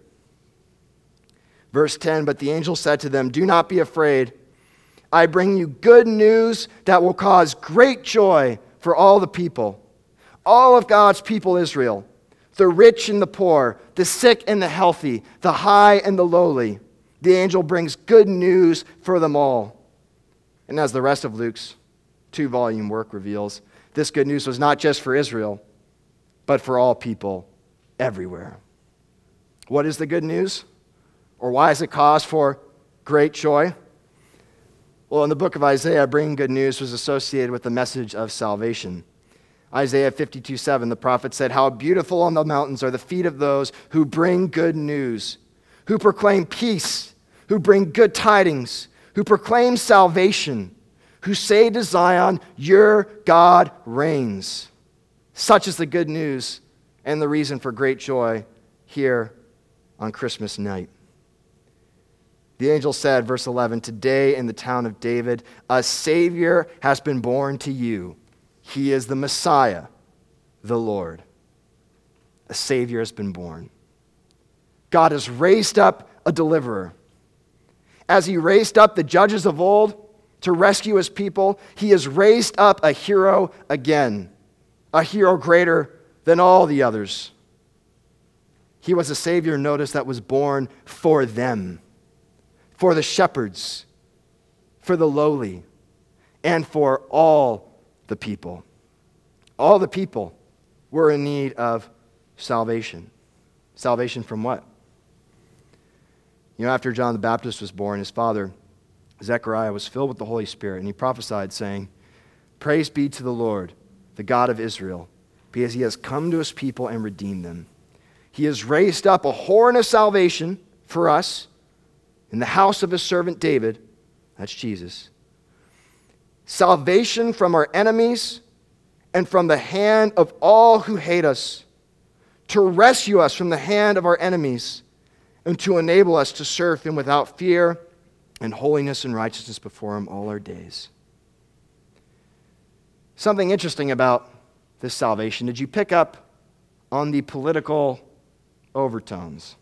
Verse 10, but the angel said to them, do not be afraid. I bring you good news that will cause great joy for all the people. All of God's people, Israel. The rich and the poor, the sick and the healthy, the high and the lowly. The angel brings good news for them all. And as the rest of Luke's 2-volume work reveals, this good news was not just for Israel, but for all people everywhere. What is the good news? Or why is it cause for great joy? Well, in the book of Isaiah, bringing good news was associated with the message of salvation. Isaiah 52:7, the prophet said, how beautiful on the mountains are the feet of those who bring good news, who proclaim peace, who bring good tidings, who proclaim salvation, who say to Zion, your God reigns. Such is the good news and the reason for great joy here on Christmas night. The angel said, verse 11, today in the town of David, a Savior has been born to you. He is the Messiah, the Lord. A Savior has been born. God has raised up a deliverer. As he raised up the judges of old to rescue his people, he has raised up a hero again, a hero greater than all the others. He was a Savior, notice, that was born for them, for the shepherds, for the lowly, and for all the people. All the people were in need of salvation. Salvation from what? After John the Baptist was born, his father, Zechariah, was filled with the Holy Spirit, and he prophesied, saying, praise be to the Lord, the God of Israel, because he has come to his people and redeemed them. He has raised up a horn of salvation for us in the house of his servant David. That's Jesus. Salvation from our enemies and from the hand of all who hate us, to rescue us from the hand of our enemies and to enable us to serve him without fear and holiness and righteousness before him all our days. Something interesting about this salvation. Did you pick up on the political overtones?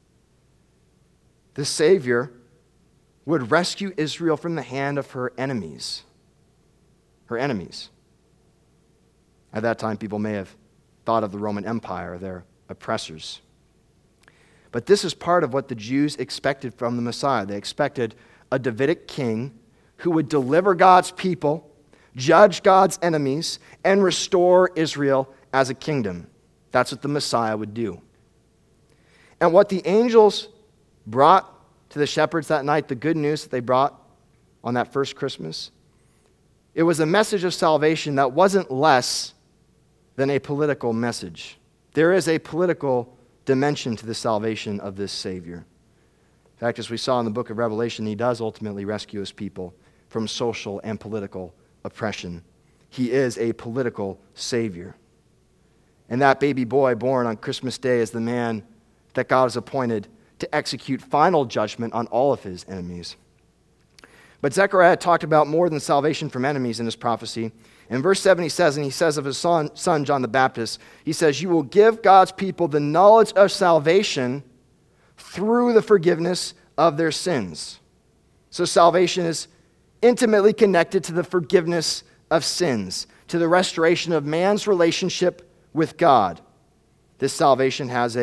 The Savior would rescue Israel from the hand of her enemies. Her enemies. At that time, people may have thought of the Roman Empire, their oppressors. But this is part of what the Jews expected from the Messiah. They expected a Davidic king who would deliver God's people, judge God's enemies, and restore Israel as a kingdom. That's what the Messiah would do. And what the angels brought to the shepherds that night, the good news that they brought on that first Christmas, it was a message of salvation that wasn't less than a political message. There is a political dimension to the salvation of this Savior. In fact, as we saw in the book of Revelation, he does ultimately rescue his people from social and political oppression. He is a political Savior. And that baby boy born on Christmas Day is the man that God has appointed to execute final judgment on all of his enemies. But Zechariah talked about more than salvation from enemies in his prophecy. In verse 7 he says of his son John the Baptist, he says, you will give God's people the knowledge of salvation through the forgiveness of their sins. So salvation is intimately connected to the forgiveness of sins, to the restoration of man's relationship with God. This salvation has a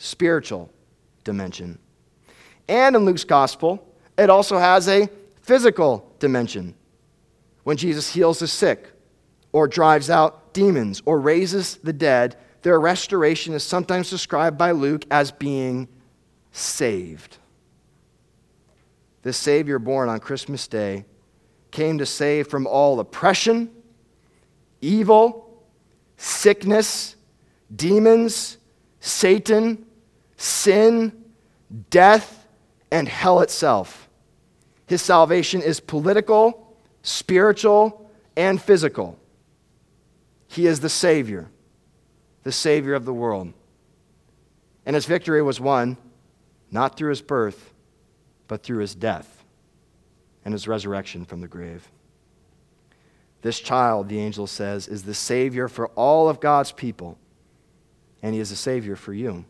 spiritual dimension. And in Luke's gospel, it also has a physical dimension. When Jesus heals the sick, or drives out demons, or raises the dead, their restoration is sometimes described by Luke as being saved. The Savior born on Christmas Day came to save from all oppression, evil, sickness, demons, Satan, sin, death, and hell itself. His salvation is political, spiritual, and physical. He is the Savior of the world. And his victory was won not through his birth, but through his death and his resurrection from the grave. This child, the angel says, is the Savior for all of God's people, and he is a Savior for you.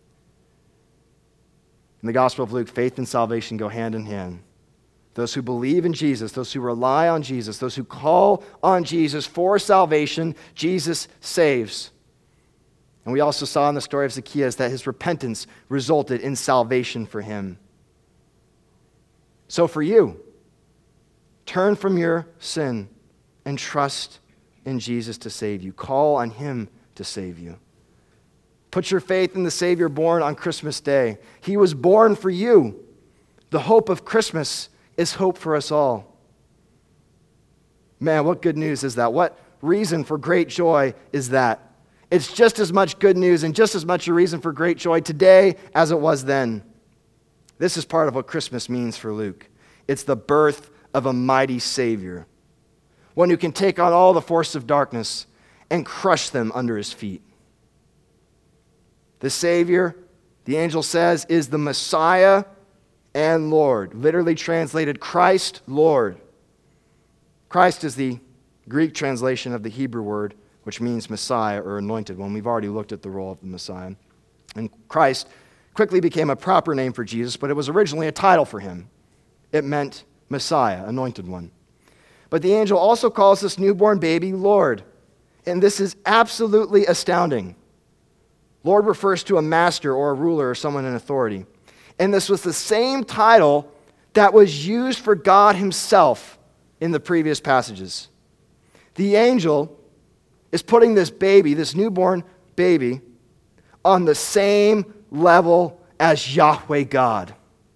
In the Gospel of Luke, faith and salvation go hand in hand. Those who believe in Jesus, those who rely on Jesus, those who call on Jesus for salvation, Jesus saves. And we also saw in the story of Zacchaeus that his repentance resulted in salvation for him. So for you, turn from your sin and trust in Jesus to save you. Call on him to save you. Put your faith in the Savior born on Christmas Day. He was born for you. The hope of Christmas is hope for us all. Man, what good news is that? What reason for great joy is that? It's just as much good news and just as much a reason for great joy today as it was then. This is part of what Christmas means for Luke. It's the birth of a mighty Savior, one who can take on all the force of darkness and crush them under his feet. The Savior, the angel says, is the Messiah and Lord. Literally translated, Christ, Lord. Christ is the Greek translation of the Hebrew word, which means Messiah or anointed one. We've already looked at the role of the Messiah. And Christ quickly became a proper name for Jesus, but it was originally a title for him. It meant Messiah, anointed one. But the angel also calls this newborn baby Lord. And this is absolutely astounding. Lord refers to a master or a ruler or someone in authority. And this was the same title that was used for God himself in the previous passages. The angel is putting this baby, this newborn baby, on the same level as Yahweh God.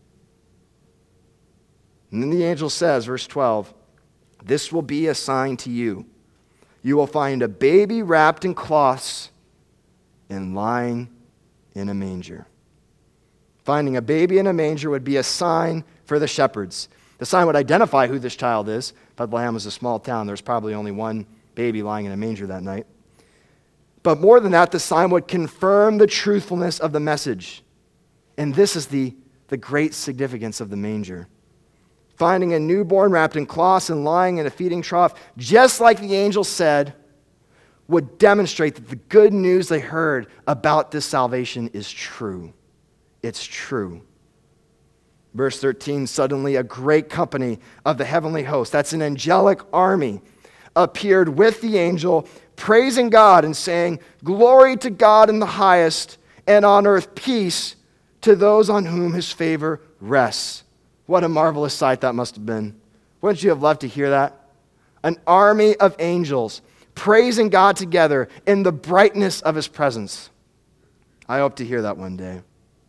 And then the angel says, verse 12, "This will be a sign to you. You will find a baby wrapped in cloths and lying in a manger." Finding a baby in a manger would be a sign for the shepherds. The sign would identify who this child is. Bethlehem was a small town. There was probably only one baby lying in a manger that night. But more than that, the sign would confirm the truthfulness of the message. And this is the great significance of the manger. Finding a newborn wrapped in cloths and lying in a feeding trough, just like the angel said, would demonstrate that the good news they heard about this salvation is true. It's true. Verse 13, suddenly a great company of the heavenly host, that's an angelic army, appeared with the angel, praising God and saying, "Glory to God in the highest, and on earth peace to those on whom his favor rests." What a marvelous sight that must have been. Wouldn't you have loved to hear that? An army of angels praising God together in the brightness of his presence. I hope to hear that one day.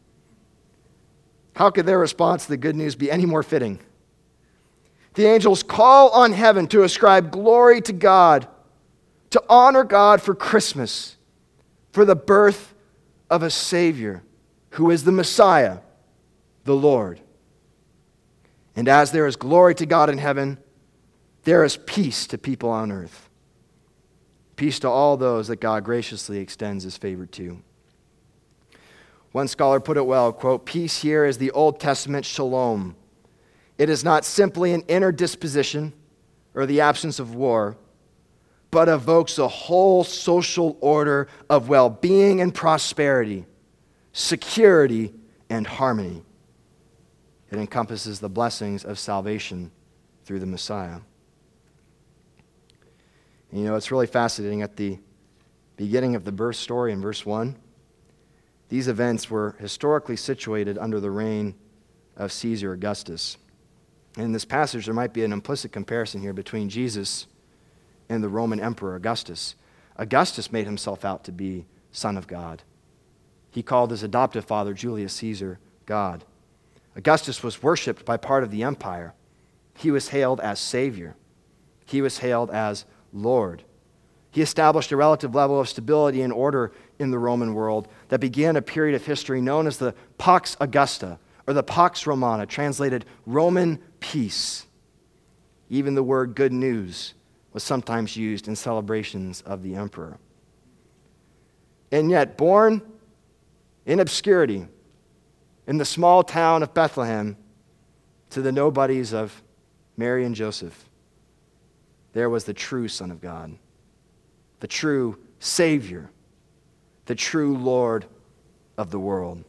How could their response to the good news be any more fitting? The angels call on heaven to ascribe glory to God, to honor God for Christmas, for the birth of a Savior who is the Messiah, the Lord. And as there is glory to God in heaven, there is peace to people on earth. Peace to all those that God graciously extends his favor to. One scholar put it well, quote, "Peace here is the Old Testament shalom. It is not simply an inner disposition or the absence of war, but evokes a whole social order of well-being and prosperity, security and harmony. It encompasses the blessings of salvation through the Messiah." And you know, it's really fascinating at the beginning of the birth story in verse 1. These events were historically situated under the reign of Caesar Augustus. In this passage, there might be an implicit comparison here between Jesus and the Roman Emperor Augustus. Augustus made himself out to be Son of God. He called his adoptive father, Julius Caesar, God. Augustus was worshipped by part of the empire. He was hailed as Savior. He was hailed as Lord. He established a relative level of stability and order in the Roman world that began a period of history known as the Pax Augusta, or the Pax Romana, translated Roman peace. Even the word good news was sometimes used in celebrations of the emperor. And yet, born in obscurity in the small town of Bethlehem to the nobodies of Mary and Joseph, there was the true Son of God, the true Savior, the true Lord of the world.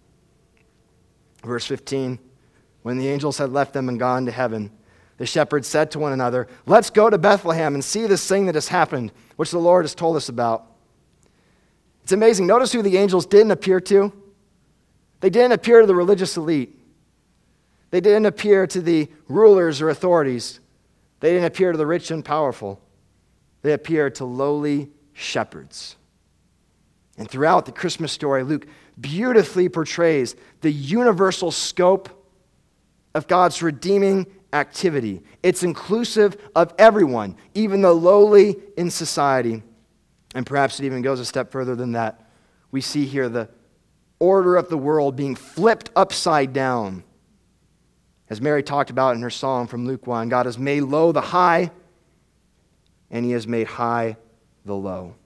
Verse 15, when the angels had left them and gone to heaven, the shepherds said to one another, "Let's go to Bethlehem and see this thing that has happened, which the Lord has told us about." It's amazing. Notice who the angels didn't appear to. They didn't appear to the religious elite. They didn't appear to the rulers or authorities. They didn't appear to the rich and powerful. They appeared to lowly shepherds. And throughout the Christmas story, Luke beautifully portrays the universal scope of God's redeeming activity. It's inclusive of everyone, even the lowly in society. And perhaps it even goes a step further than that. We see here the order of the world being flipped upside down. As Mary talked about in her song from Luke 1, God has made low the high, and he has made high the low.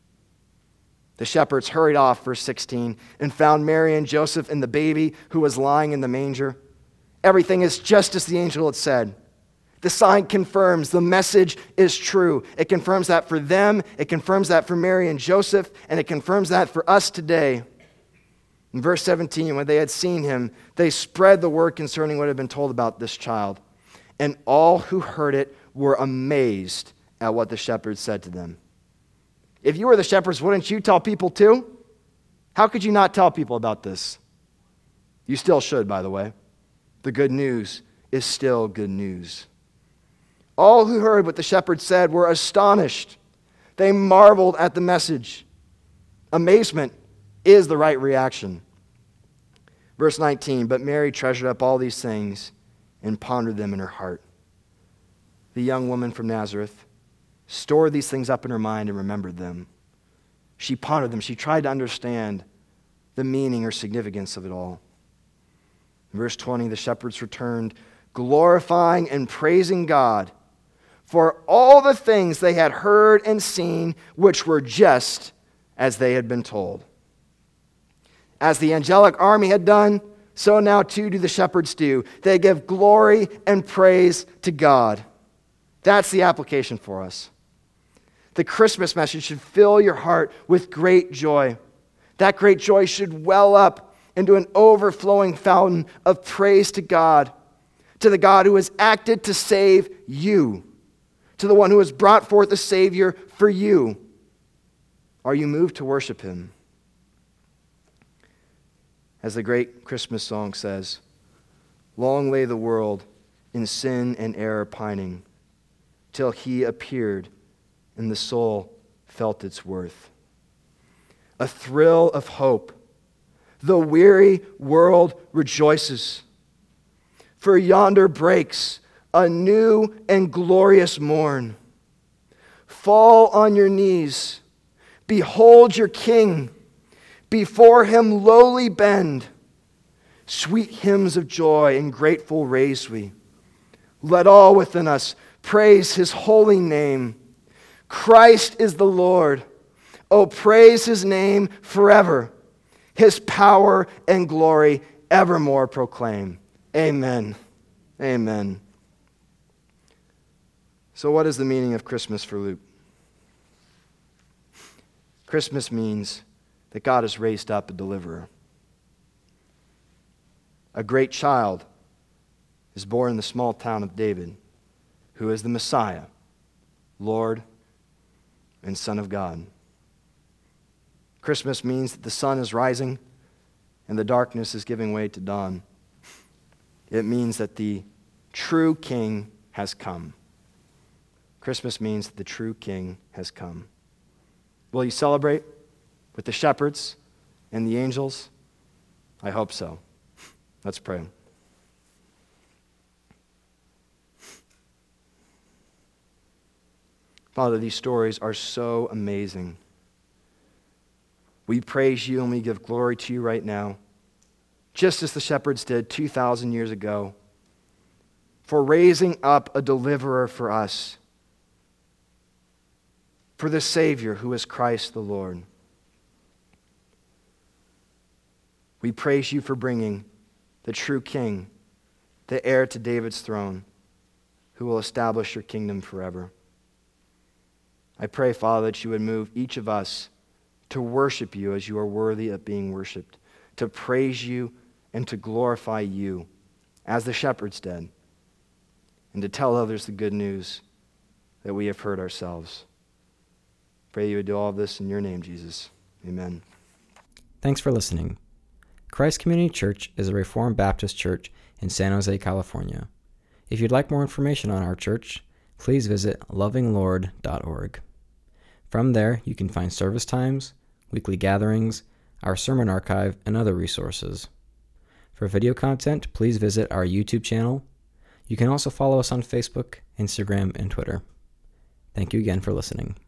The shepherds hurried off, verse 16, and found Mary and Joseph and the baby who was lying in the manger. Everything is just as the angel had said. The sign confirms the message is true. It confirms that for them, it confirms that for Mary and Joseph, and it confirms that for us today. In verse 17, when they had seen him, they spread the word concerning what had been told about this child. And all who heard it were amazed at what the shepherds said to them. If you were the shepherds, wouldn't you tell people too? How could you not tell people about this? You still should, by the way. The good news is still good news. All who heard what the shepherds said were astonished. They marveled at the message. Amazement is the right reaction. Verse 19, but Mary treasured up all these things and pondered them in her heart. The young woman from Nazareth stored these things up in her mind and remembered them. She pondered them. She tried to understand the meaning or significance of it all. In verse 20, the shepherds returned, glorifying and praising God for all the things they had heard and seen, which were just as they had been told. As the angelic army had done, so now too do the shepherds do. They give glory and praise to God. That's the application for us. The Christmas message should fill your heart with great joy. That great joy should well up into an overflowing fountain of praise to God, to the God who has acted to save you, to the one who has brought forth a Savior for you. Are you moved to worship him? As the great Christmas song says, long lay the world in sin and error pining, till he appeared and the soul felt its worth. A thrill of hope. The weary world rejoices. For yonder breaks a new and glorious morn. Fall on your knees. Behold your King. Before him lowly bend. Sweet hymns of joy and grateful raise we. Let all within us praise his holy name. Christ is the Lord. Oh, praise his name forever. His power and glory evermore proclaim. Amen. Amen. So what is the meaning of Christmas for Luke? Christmas means that God has raised up a deliverer. A great child is born in the small town of David, who is the Messiah, Lord and Son of God. Christmas means that the sun is rising and the darkness is giving way to dawn. It means that the true King has come. Christmas means that the true King has come. Will you celebrate with the shepherds and the angels? I hope so. Let's pray. Father, these stories are so amazing. We praise you and we give glory to you right now, just as the shepherds did 2,000 years ago, for raising up a deliverer for us, for the Savior who is Christ the Lord. We praise you for bringing the true King, the heir to David's throne, who will establish your kingdom forever. I pray, Father, that you would move each of us to worship you as you are worthy of being worshiped, to praise you and to glorify you as the shepherds did, and to tell others the good news that we have heard ourselves. Pray you would do all of this in your name, Jesus. Amen. Thanks for listening. Christ Community Church is a Reformed Baptist church in San Jose, California. If you'd like more information on our church, please visit lovinglord.org. From there, you can find service times, weekly gatherings, our sermon archive, and other resources. For video content, please visit our YouTube channel. You can also follow us on Facebook, Instagram, and Twitter. Thank you again for listening.